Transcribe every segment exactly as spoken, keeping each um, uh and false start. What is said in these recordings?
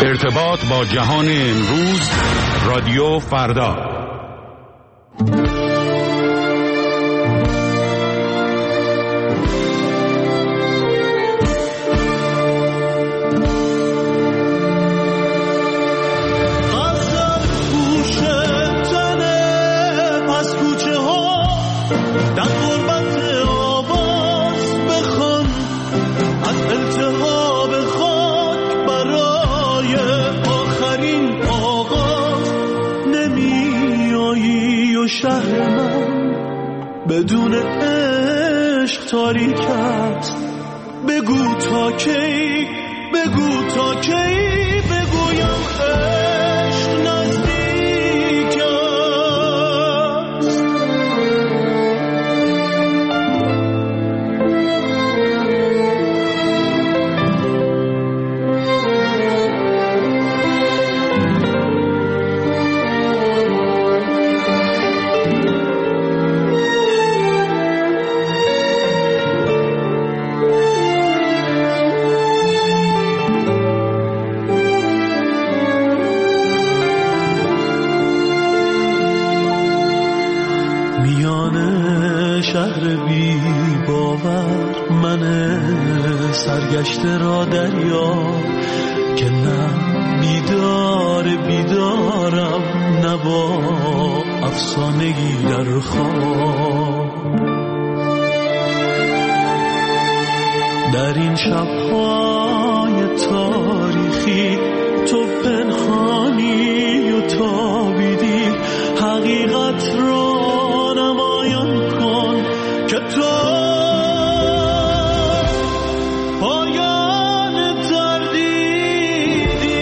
ارتباط با جهان امروز، رادیو فردا. شهر من بدون عشق تاریک است. بگو تا کی، بگو تا کی بگویم عشق نزدیک است. شهر بی باور من سرگشته را دریا که نه بیدار بیدارم نه با افسانگی در خواب. در این شب‌های تاریخی تو پنهانی و تابیدی، حقیقت را نمایان کن که تو پایان تردیدی.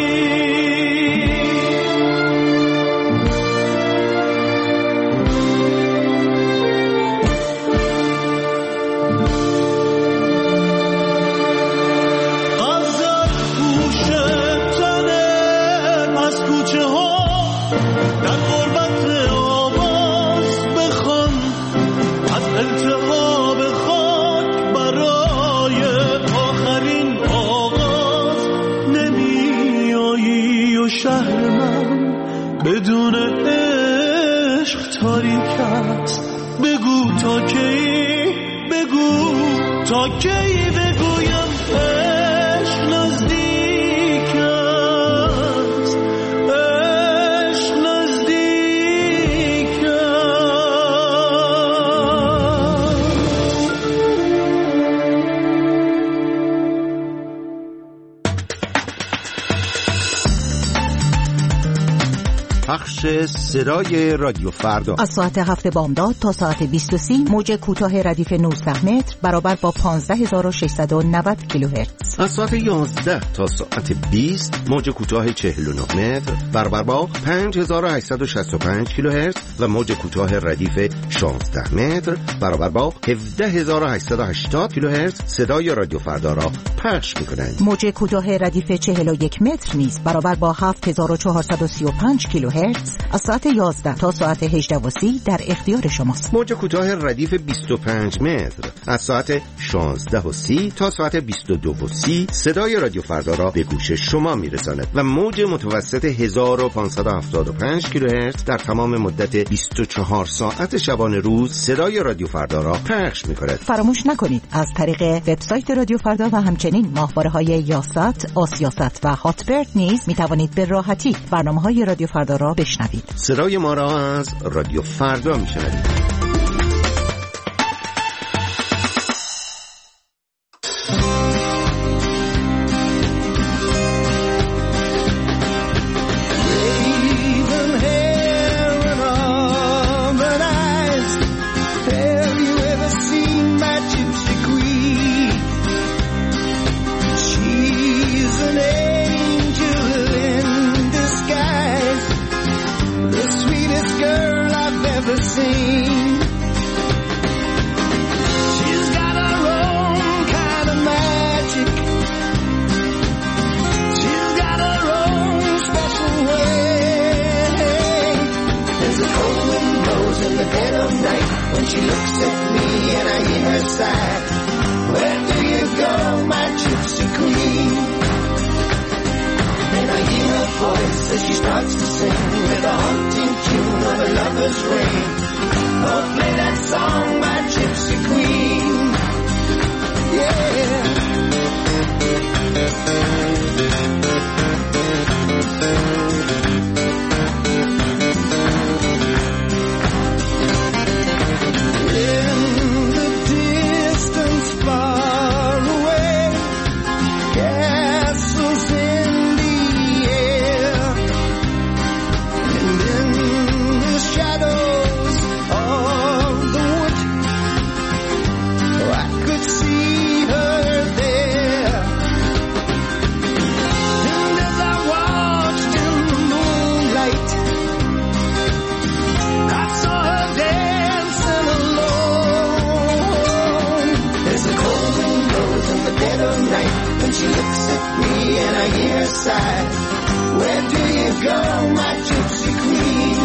غزل گوش تنه پس کوچه ها در غربت آواز بخوان از التهاب خاک برای آخرین آغاز. نمی آیی و شهر من بدون عشق تاریک است. بگو تا کی، بگو تا کی بگویم عشق نزدیک است. عشق نزدیک پخش صدای رادیو فردا از ساعت هفت بامداد تا ساعت بیست و سه موج کوتاه ردیف نوزده متر برابر با پانزده هزار و ششصد و نود کیلوهرتز. از ساعت یازده تا ساعت بیست موج کوتاه چهل و نه متر برابر با پنج هزار و هشتصد و شصت و پنج کیلوهرتز و موج کوتاه ردیف شانزده متر برابر با هفده هزار و هشتصد و هشتاد کیلوهرتز صدای رادیو فردا را پخش می‌کنند. موج کوتاه ردیف چهل و یک متر نیز برابر با هفت هزار و چهارصد و سی و پنج کیلوهرتز از ساعت یازده تا ساعت هجده و سی در اختیار شماست. موج کوتاه ردیف بیست و پنج متر از ساعت شانزده و سی تا ساعت بیست و دو و سی صدای رادیو فردا را به گوش شما میرساند و موج متوسط هزار و پانصد و هفتاد و پنج کیلوهرتز در تمام مدت بیست و چهار ساعت شبانه روز صدای رادیو فردا را پخش می‌کند. فراموش نکنید از طریق وبسایت رادیو فردا و همچنین ماهواره‌های یاست، آسیاست و هاتبرد نیز می‌توانید به راحتی برنامه‌های رادیو فردا را بشنوید. صدای ما را از رادیو فردا می‌شنوید. Seen voice as she starts to sing with a haunting tune of a lover's ring. Oh, play that song by Gypsy Queen. Yeah. She looks at me and I hear her sigh. Where do you go, my gypsy queen?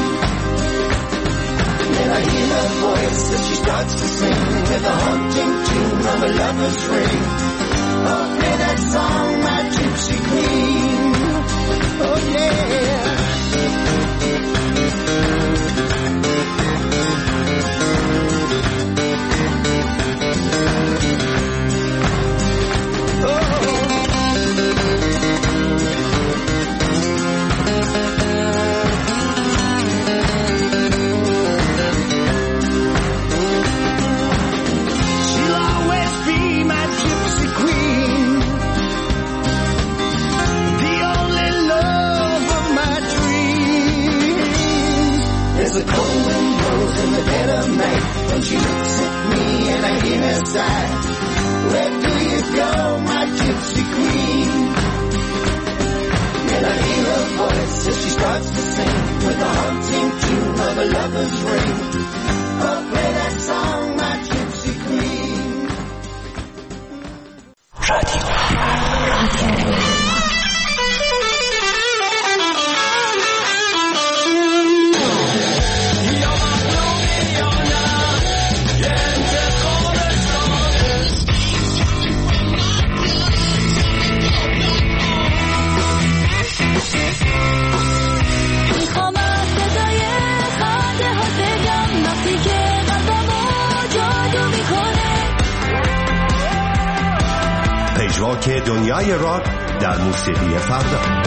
Then I hear her voice as she starts to sing with a haunting tune of a lover's ring. Oh, play that song, my gypsy queen. Oh, yeah. When she looks at me and I hear her sigh, where do you go, my gypsy queen? And I hear her voice as she starts to sing with a haunting tune of a lover's ring. Oh, play that song, my gypsy queen. Radio. Radio. پژواک دنیای راک در موسیقی فردا.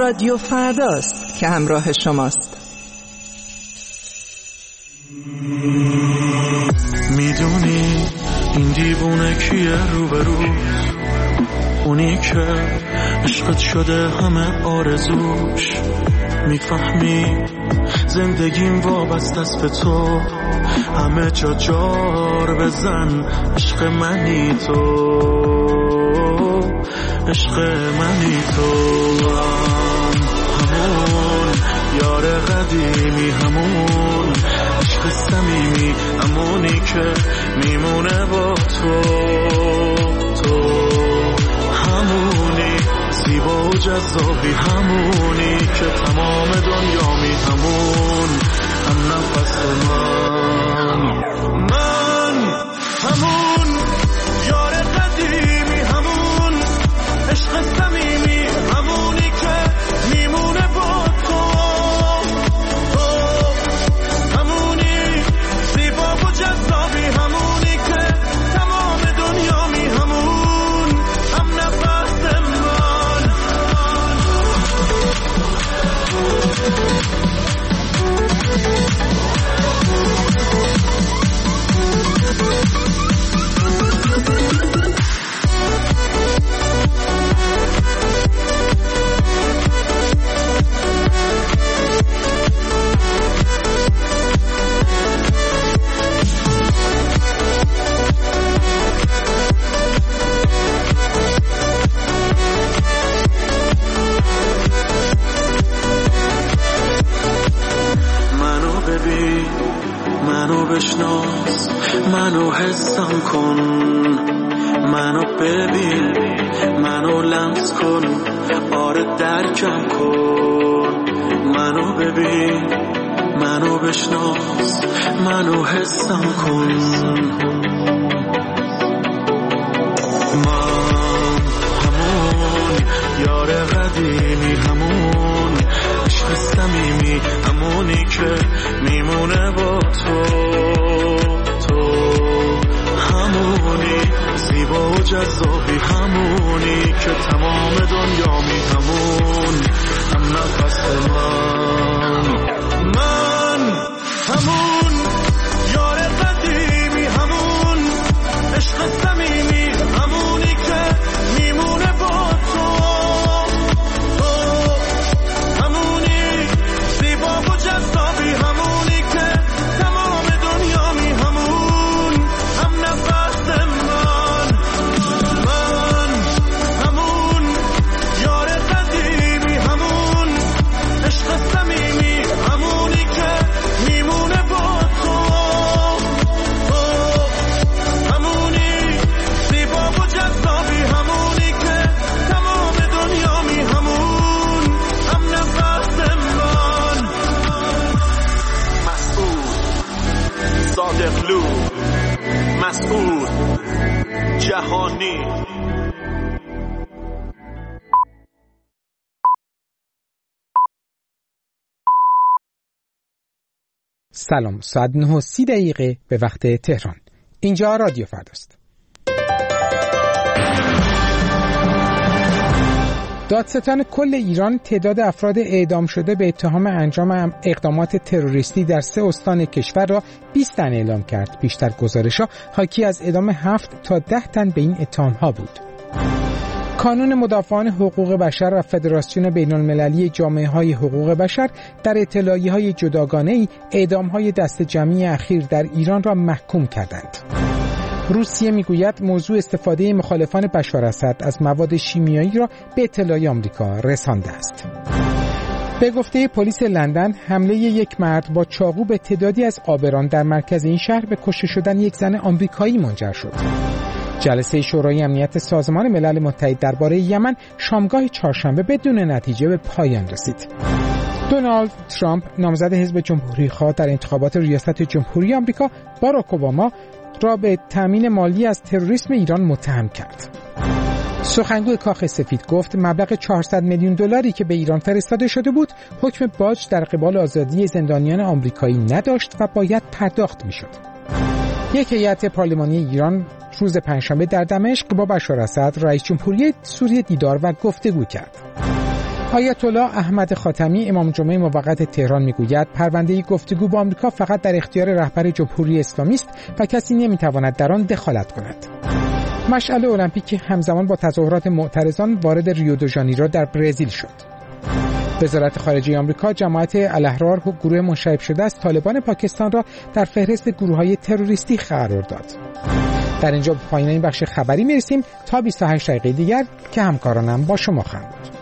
رادیو فرداست که همراه شماست. میدونی این دیوونه کیه روبرو؟ اونی که عشقت شده همه آرزوش. میفهمی زندگیم وابسته است به تو، همه جا جار بزن عشق منی تو، عشق منی تو. همون یار قدیمی، همون عشق صمیمی، همونی که میمونه با تو، تو همونی زیبا و جذابی، همونی که تمام دنیامی، همون هم نفس من. من همون یار قدیمی، همون عشق صمیمی، همونی که میمونه با تو، تو همونی زیبا و جذابی، همونی که تمام دنیامی، همون هم نفس من. منو بشناس، منو حسم کن، منو ببین، منو لمس کن، آره درکم کن. منو ببین، منو بشناس، منو حسم کن. من همون یار قدیمی، همون عشق صمیمی، همونی که میمونه با تو، تو همونی زیبا و جذابی، همونی که تمام دنیامی، همون هم نفس من. من همون یار قدیمی، همون عشق صمیمی، همونی که میمونه با تو، تو همونی زیبا و جذابی، همونی که تمام دنیامی، همون هم نفس من. من همون یار قدیمی، همون عشق صمیمی، همونی که میمونه با تو، تو همونی زیبا و جذابی، همونی که تمام دنیامی، همون هم نفس من. مسعود صادقلو، مسعود جهانی. سلام، ساعت نه و سی دقیقه به وقت تهران. اینجا رادیو فرداست. دادستان کل ایران تعداد افراد اعدام شده به اتهام انجام اقدامات تروریستی در سه استان کشور را بیست تن اعلام کرد. بیشتر گزارش‌ها حاکی از اعدام هفت تا ده تن به این اتهام‌ها بود. کانون مدافعان حقوق بشر و فدراسیون بین‌المللی جامعه‌های حقوق بشر در اطلاعیه‌های جداگانه‌ای اعدام‌های دست جمعی اخیر در ایران را محکوم کردند. روسیه میگوید موضوع استفاده مخالفان بشار اسد از مواد شیمیایی را به اطلاعیه آمریکا رسانده است. به گفته پلیس لندن، حمله یک مرد با چاقو به تعدادی از عابران در مرکز این شهر به کشته شدن یک زن آمریکایی منجر شد. جلسه شورای امنیت سازمان ملل متحد درباره یمن شامگاه چهارشنبه بدون نتیجه به پایان رسید. دونالد ترامپ نامزد حزب جمهوری‌خواه در انتخابات ریاست جمهوری آمریکا باراک اوباما را به تامین مالی از تروریسم ایران متهم کرد. سخنگوی کاخ سفید گفت مبلغ چهارصد میلیون دلاری که به ایران فرستاده شده بود حکم باج در قبال آزادی زندانیان آمریکایی نداشت و باید پرداخت می‌شد. یک هیئت پارلمانی ایران روز پنجشنبه در دمشق با بشار اسد رئیس جمهوری سوریه دیدار و گفتگو کرد. آیت الله احمد خاتمی امام جمعه موقت تهران میگوید پرونده گفتگو با آمریکا فقط در اختیار رهبر جمهوری اسلامی است و کسی نمیتواند در آن دخالت کند. مشعل المپیک همزمان با تظاهرات معترضان وارد ریو دو ژانیرو در برزیل شد. وزارت خارجه آمریکا جماعت الاحرار و گروه منشعب شده از طالبان پاکستان را در فهرست گروه‌های تروریستی قرار داد. در اینجا به پایان این بخش خبری میرسیم تا بیست و هشت دقیقه دیگر که همکارانم با شما خواهند بود.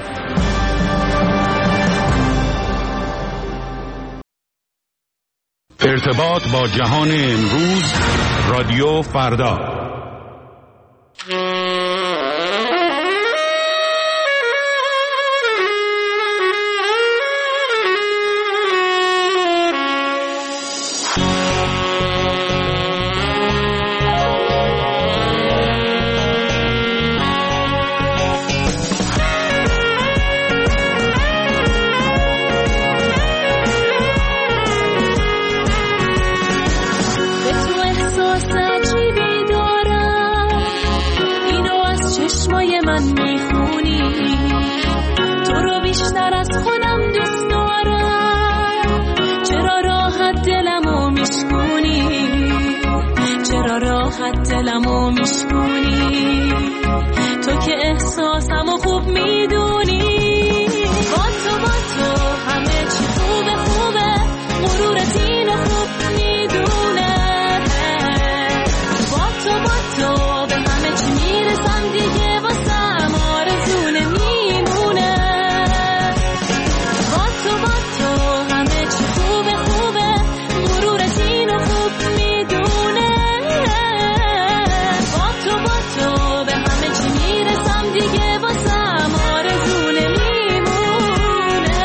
ارتباط با جهان امروز، رادیو فردا. دلمو میشکونی تو که احساسمو خوب میدونی با تو با تو همه چی خوبه خوبه غرورت اینو خوب میدونه با تو با تو به همه چی میرسم دیگه واسم آرزونه میمونه با تو با تو همه چی خوبه خوبه غرورت اینو خوب میدونه دیگه واسم آرزونه میمونه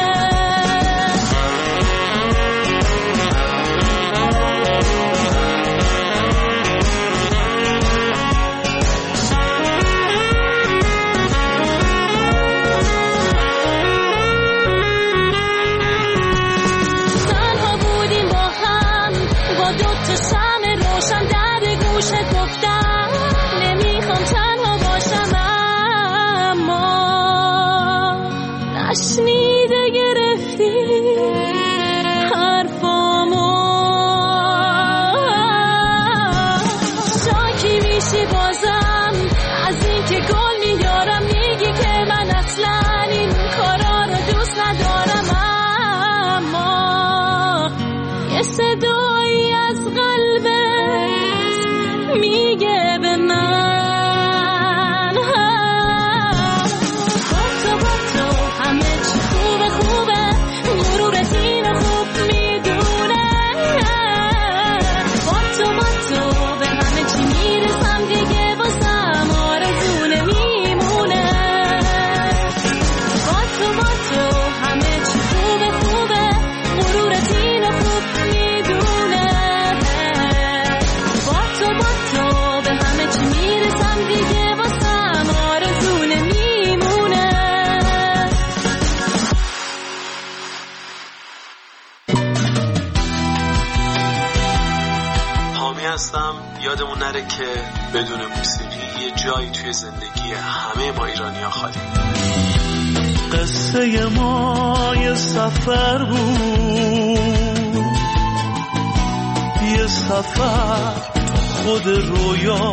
تنها بودیم با هم با دو تا شمع روشن در گوشت گفتم نمیخوام تنها باشم نشنیده گرفتی حرفامو شاکی میشی بازم از این که گل میارم میگی که من اصلا این کارا رو دوست ندارم اما یه صدایی از قلبت میگه به من یادمون نره که بدون موسیقی یه جایی توی زندگی همه ما ایرانی‌ها خالی. قصه ما یه سفر بود، یه سفر خود رویا،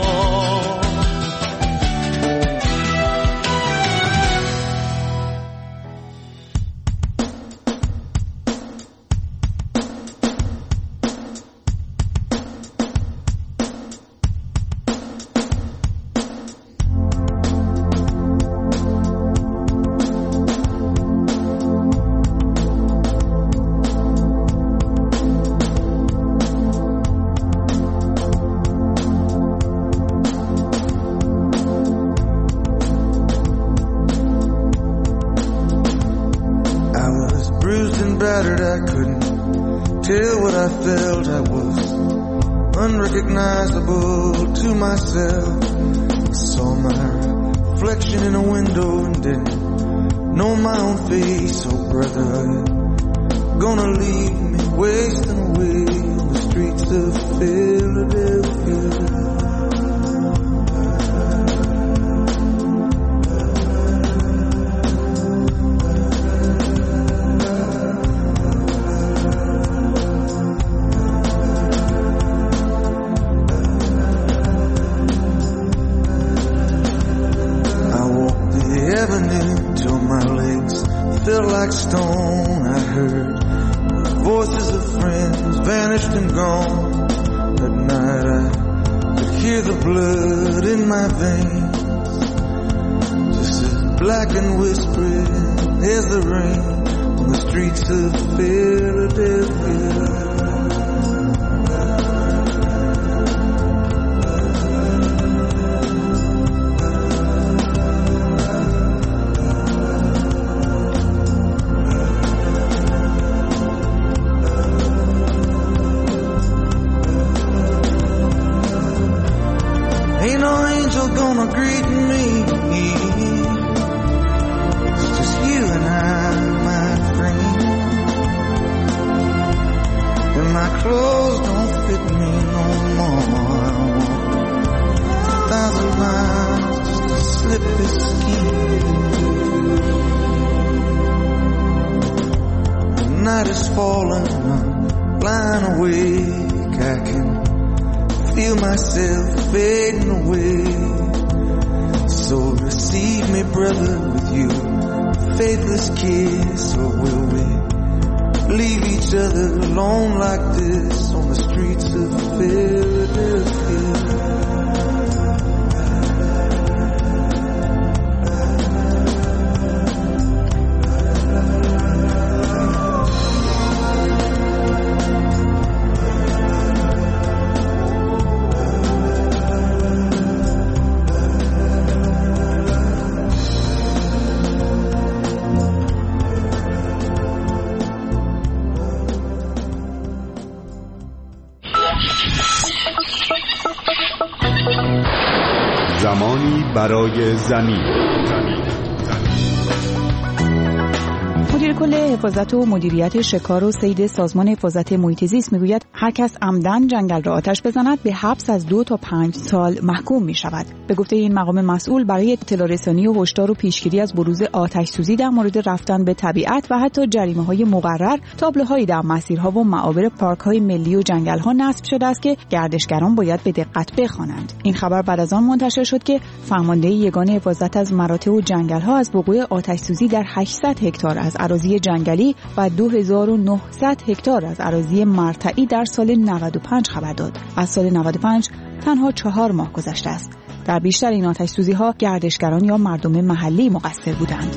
unrecognizable to myself. I saw my reflection in a window and didn't know my own face. Oh brother, gonna leave me wasting away on the streets of Philadelphia. Faces of friends vanished and gone. At night I could hear the blood in my veins, just as black and whispering as the rain on the streets of Philadelphia. Ain't no angel gonna greet me. It's just you and I, my friend. And my clothes don't fit me no more. I want a thousand miles just to slip this skin. The night is falling, I'm lying awake. I can feel myself fading away. So receive me, brother, with you faithless kiss. Or will we leave each other alone like this on the streets of Philadelphia? زمانی برای زمین. مدیر کل حفاظت و مدیریت شکار و صید سازمان حفاظت محیط زیست میگوید هر کس عمدن جنگل را آتش بزند به حبس از دو تا پنج سال محکوم می شود. به گفته این مقام مسئول برای اطلاع رسانی و هشدار و پیشگیری از بروز آتش سوزی در مورد رفتن به طبیعت و حتی جریمه های مقرر، تابلوهایی در مسیرها و معابر پارک های ملی و جنگل ها نصب شده است که گردشگران باید به دقت بخوانند. این خبر بعد از آن منتشر شد که فرمانده یگان حفاظت از مراتع و جنگل ها از وقوع آتش سوزی در هشتصد هکتار از اراضی جنگلی و دو هزار و نهصد هکتار از اراضی مرتعی در سال نود و پنج خبر داد. از سال نود و پنج تنها چهار ماه گذشته است. در بیشتر این آتش سوزی ها گردشگران یا مردم محلی مقصر بودند.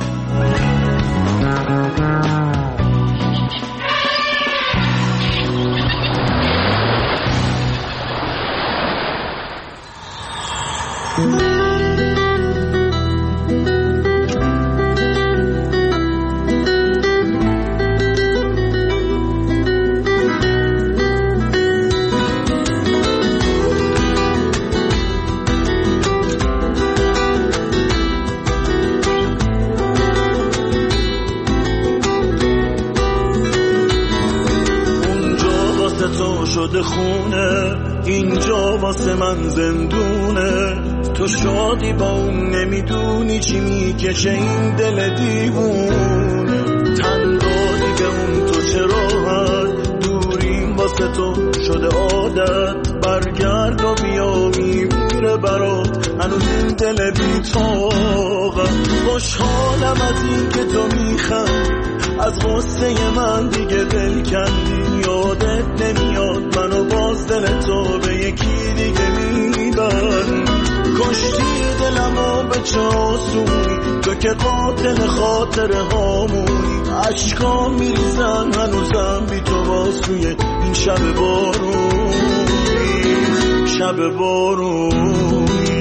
شده خونه، اینجا واسه من زندونه. تو شادی با اون نمیدونی چی میکشه این دل دیوونه. تن دادی به اون تو چه راحت، دوریم واسه تو شده عادت. برگرد و بیا میمیره برات هنوز این دل بی‌طاقت. خوشحالم از این که تو میخندی، از غصه من دیگه دل کندی. یادت نمیاد منو باز دل تو به یکی دیگه میبرد. کشتی دلمو به چه آسونی، تو که قاتل خاطر هامونی. عشقا میریزن هنوزم بی تو باز توی این شب بارونی، شب بارونی.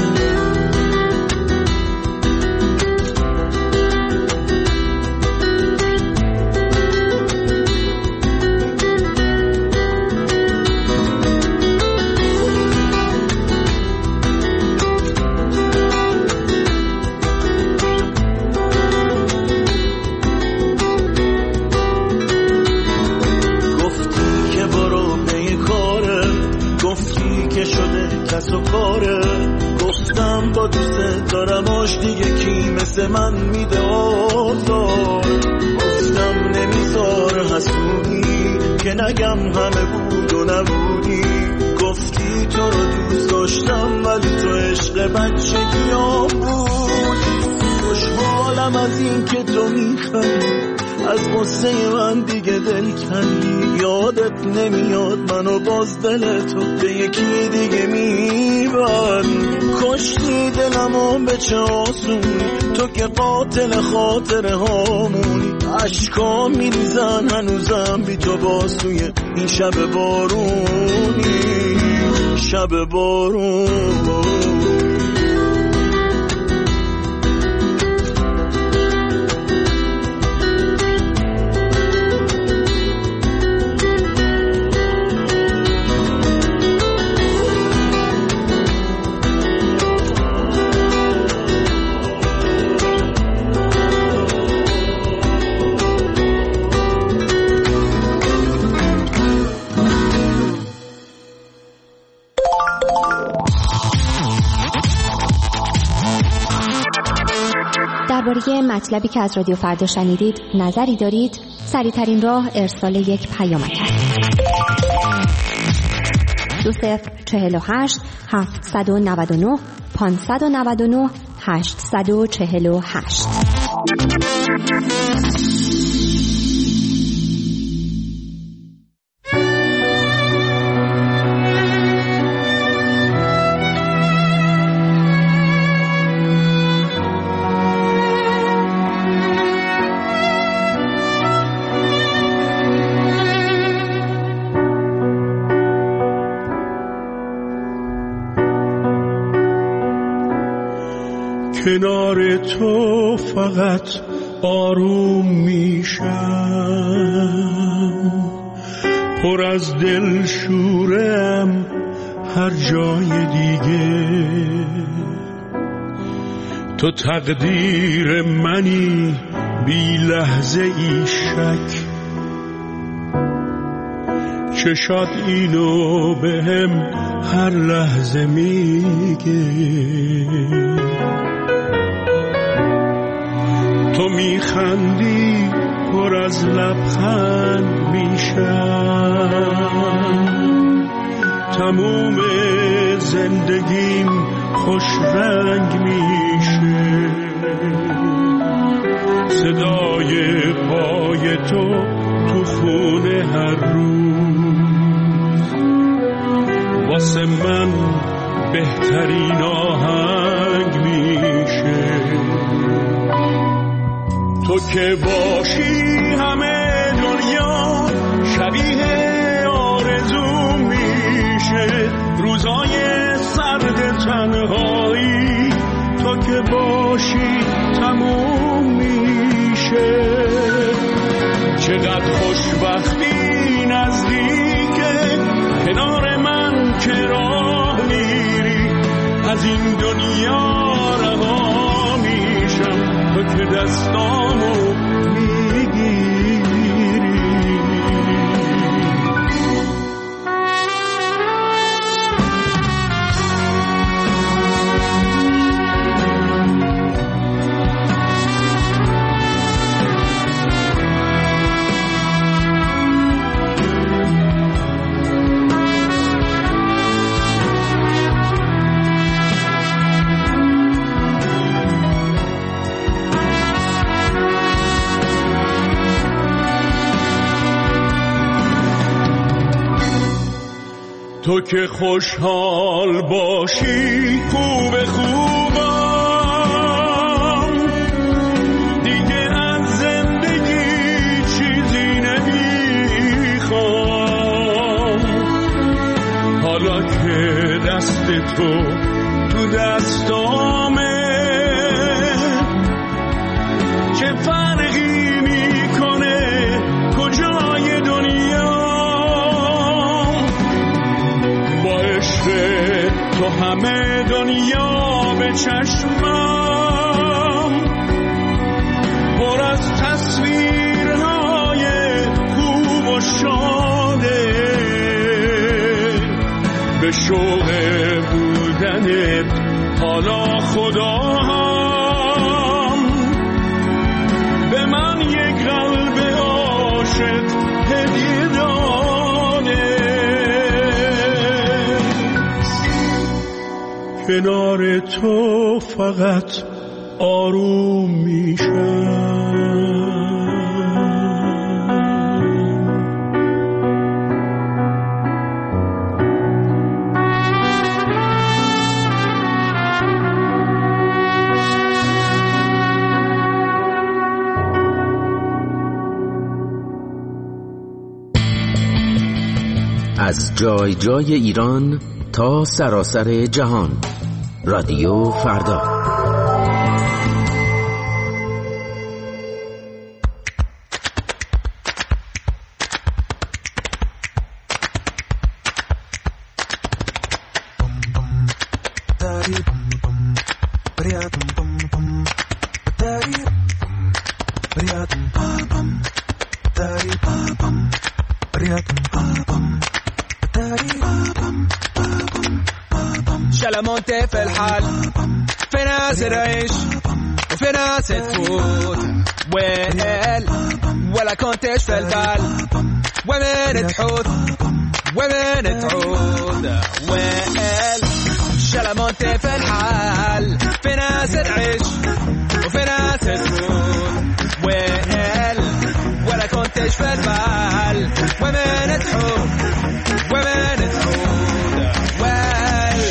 گفتم با دوست دارم آش دیگه کی مثل من میده آزار. گفتم نمیذار حسودی که نگم همه بود و نبودی. گفتی تو رو دوست داشتم ولی تو عشق بچگی ها بودی. خوشحالم از این که تو میخوای، از قصه من دیگه دل کندی. یادت نمیاد منو باز دل تو به یکی دیگه میبری. کشتی دلمو به چه آسونی، تو که قاتل خاطره هامونی. عشقا میریزن هنوزم بی تو باسوی این شب بارونی، شب بارون. درباره مطلبی که از رادیو فردا شنیدید نظری دارید؟ سریع‌ترین راه ارسال یک پیامک است. دو صفر چهل و هشت هفتصد و نود و نه پانصد و نود و نه هشتصد و چهل و هشت. کنار تو فقط آروم میشم، پر از دل شورم هر جای دیگه. تو تقدیر منی بی لحظه ای شک، چشات اینو بهم هر لحظه میگه. تو میخندی پر از لبخند میشم، تموم زندگیم خوش رنگ میشه. صدای پای تو تو خونه هر روز واسه من بهترین آهنگ میشه. تو که باشی همه دنیا شبیه آرزو میشه. روزای سرد تنهایی تو که باشی تموم میشه. چقدر خوشبختی نزدیکه کنار من که راه میری. از این دنیا رها میشم تو که دستامو میگیری. تو که خوشحال باشی خوب خوبم، دیگه از زندگی چیزی نمیخوام. حالا که دست تو تو دستامه چه فرقی میکنه کجای دنیا. تو همه دنیا به چشمم پر از تصویرهای خوب و شاده. به شوق بودنت حالا خدا هم به من یک قلب عاشق هدیه داده. کنار تو فقط آروم میشم. از جای جای ایران تا سراسر جهان. رادیو فردا. شلمونت في الحال في ناس العيش وفي ناس تفوت ويل ولا كنتش في البال ومن تحوت ومن تعود ويل شلمونت في الحال في ناس العيش وفي ناس تفوت ويل ولا كنتش في البال ومن تحوت ومن تعود ويل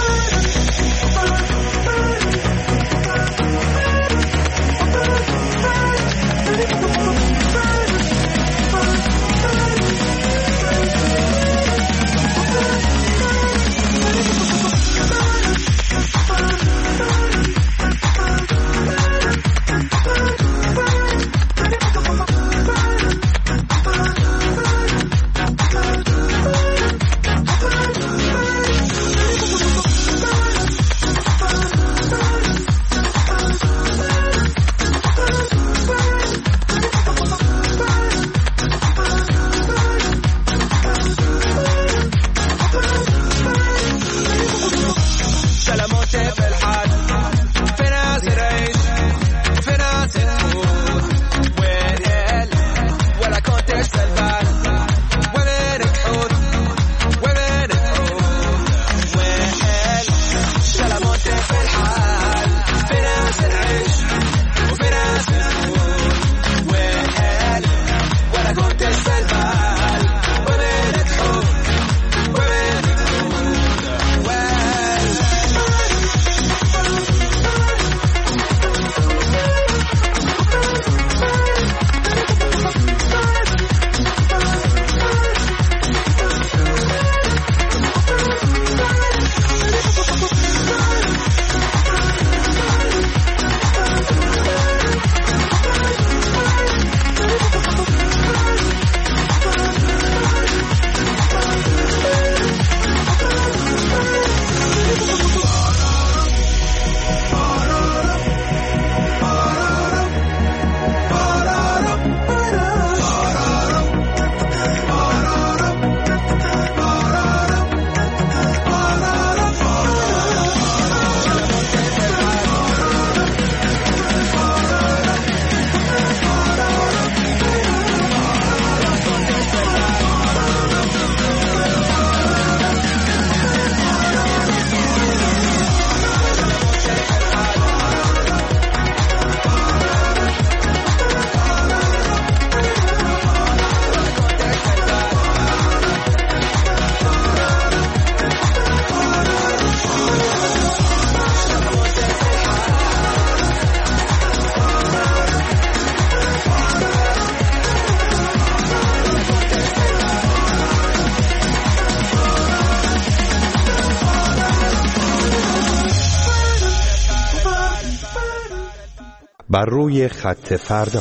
بر روی خط فردا.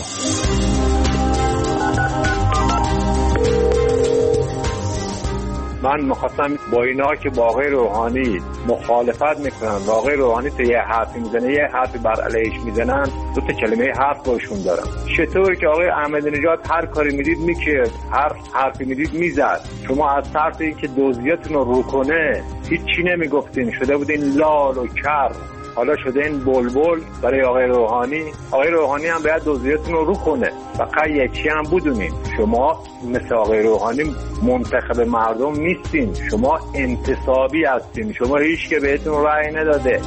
من مخواستم با اینا که با آقای روحانی مخالفت میکنن و آقای روحانی تو یه حرفی میزنه یه حرفی بر علیهش میزنن دو تا کلمه حرف باشون دارم. چطور که آقای احمدی نژاد هر کاری میدید میکرد، هر حرفی میدید میزد، شما از طرف این که دوزیاتون رو رو کنه هیچ چی نمیگفتین، شده بودین لال و کر، حالا شده این بلبل برای آقای روحانی. آقای روحانی هم باید دوزیاتون رو رو کنه. فقط یه چی هم بدونین، شما مثل آقای روحانی منتخب مردم نیستین، شما انتصابی هستین، شما هیچ که بهتون رأی نداده.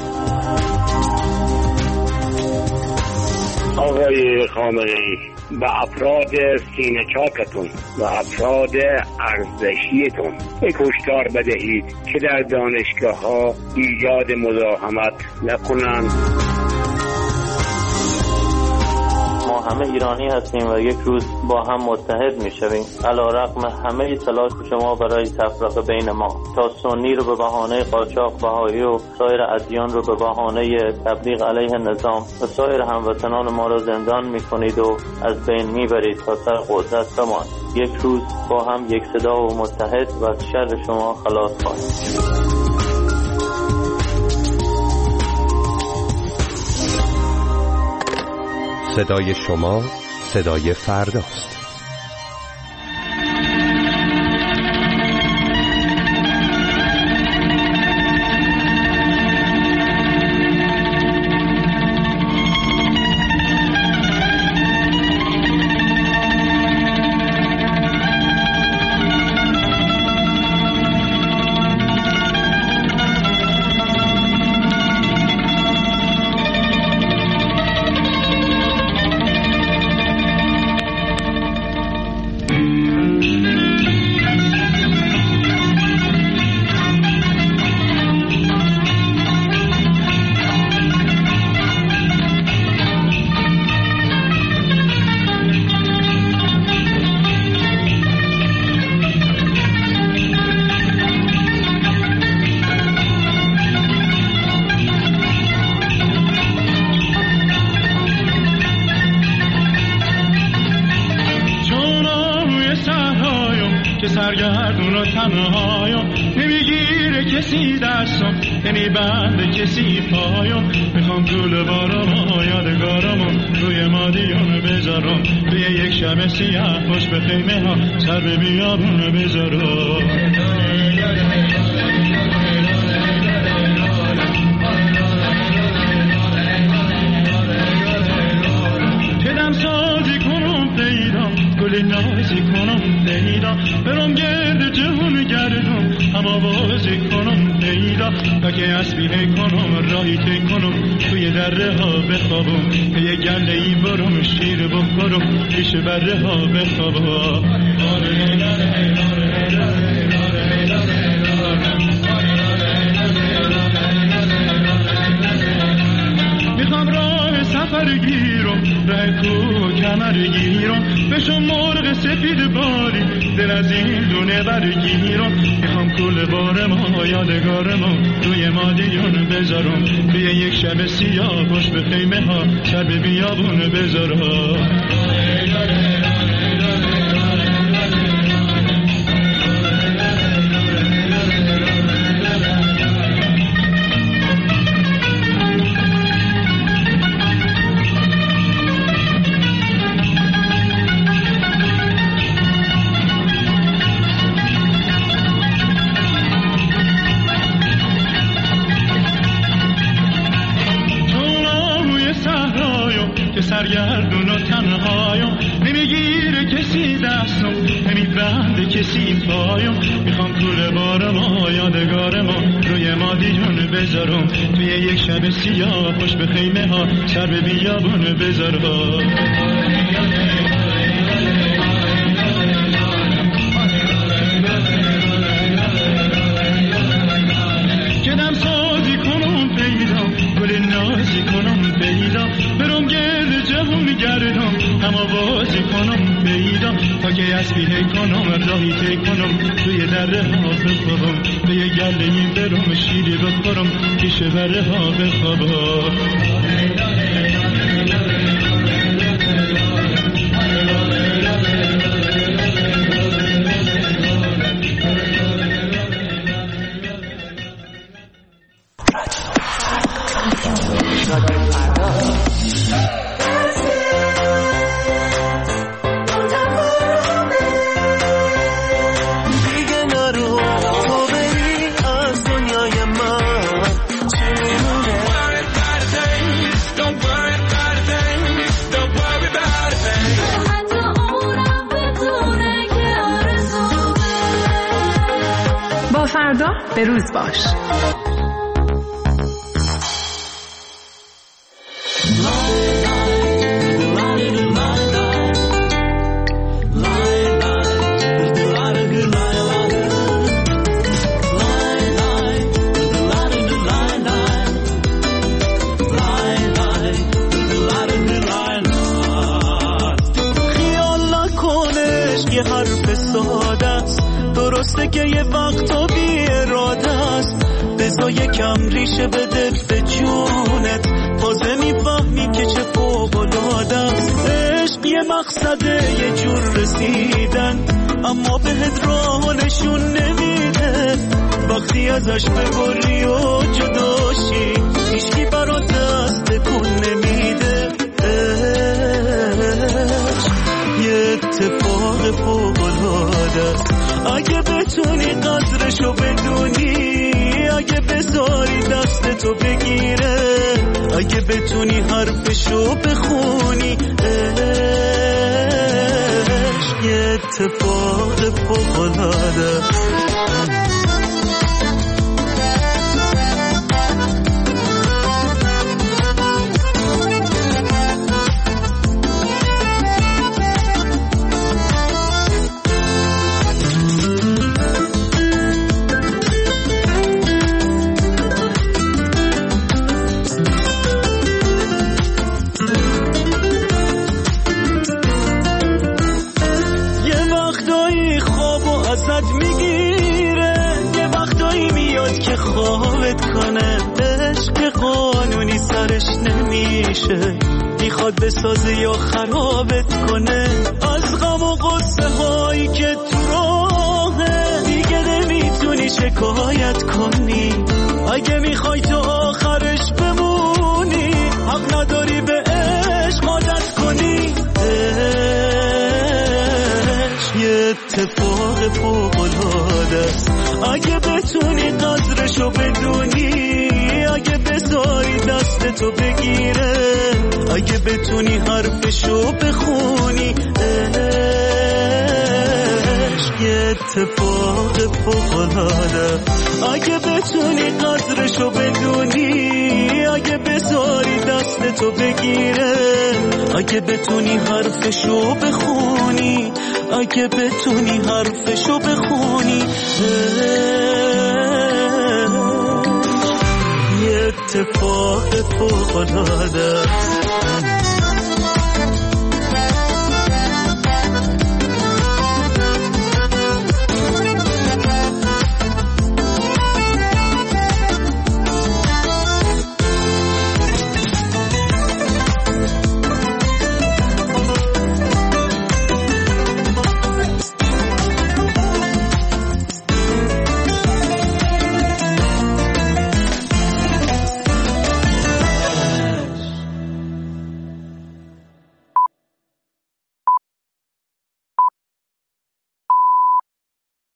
آقای خامنه‌ای و افراد سینه چاکتون و افراد ارزشیتون هشدار بدهید که در دانشگاه ها ایجاد مزاحمت نکنند. ما همه ایرانی هستیم و یک روز با هم متحد میشویم علیرغم همه تلاش شما برای تفرقه بین ما. تا سنی رو به بهانه قاچاق، بهایی و سایر ادیان رو به بهانه تبلیغ علیه نظام و سایر هموطنان ما رو زندان میکنید و از بین میبرید تا سر قدرت بمان. یک روز با هم یک صدا و متحد و از شر شما خلاص خواهیم. صدای شما صدای فرداست. سرگردون و تنهایم، نمیگیره کسی دستم، نمیبنده کسی پایم. میخوام طول بارم یادگارم روی مادیون بذارم، روی یک شب سیاه خوش به خیمه ها سر به بیابون بذارم. چدم سازی کنم پیدا، گل نازی کنم پیدا، برم گرد جهون گردم هم آوازی کنم پیدا، تا که اسبیه کنم راهی تی کنم توی دره ها بخوابم، که یه گله ای برم شیر بخورم پیش بره ها بخوابم. میخوام راه سفر گیرم، راه کو کمر گیرم، بشم مرغ سفید باری دل از این دونه برگیرم. میخوام کل بارم یادگارم روی مادیون بذارم، توی یک شب سیاه خوش به خیمه ها سر به بیابون بذارم. سرگردون و تنهایم، نمیگیره کسی دستم، نمیبنده کسی پایم. میخوام طول بارم یادگارم روی مادیون بذارم، توی یک شب سیاه خوش به خیمه ها سر به بیابون بذارم. کدم سازی کنم پیدا، گل نازی کنم پیدا، برم گرد جهون گردم هم آوازی کنم پیدا، تا که اسبیه کنم راهی تی کنم توی دره ها بخوابم، به یه گله این برم شیری بخورم پیش بره ها بخوابم. فردا به روز باش. درسته که یه وقتا بی اراده است، بذار یکم ریشه بده به جونت، تازه میفهمی که چه فوق‌العاده است. عشق یه مقصده، یه جور رسیدن، اما بهت راه نشون نمیده. وقتی ازش ببری و جداشی، هیچکی برات دست تکون نمیده. عشق یه اتفاق فوق‌العاده است، اگه بتونی قدرشو بدونی، اگه بذاری دستتو بگیره، اگه بتونی حرفشو بخونی. عشق یه اتفاق فوق‌العاده است. میخواد بسازه یا خرابت کنه، از غم و غصه هایی که تو راهه دیگه نمیتونی شکایت کنی. اگه میخوای تو آخرش بمونی، حق نداری به عشق عادت کنی. عشق یه اتفاق فوق‌العاده است، اگه بتونی قدرشو بدونی، اگه بذاری دستتو بگیره، اگه بتونی حرفشو بخونی. عشق یه اتفاق فوق‌العاده، اگه بتونی قدرشو بدونی، اگه بذاری دستتو بگیره، اگه بتونی حرفشو بخونی، اگه بتونی حرفشو بخونی. یه اتفاق فوق‌العاده است.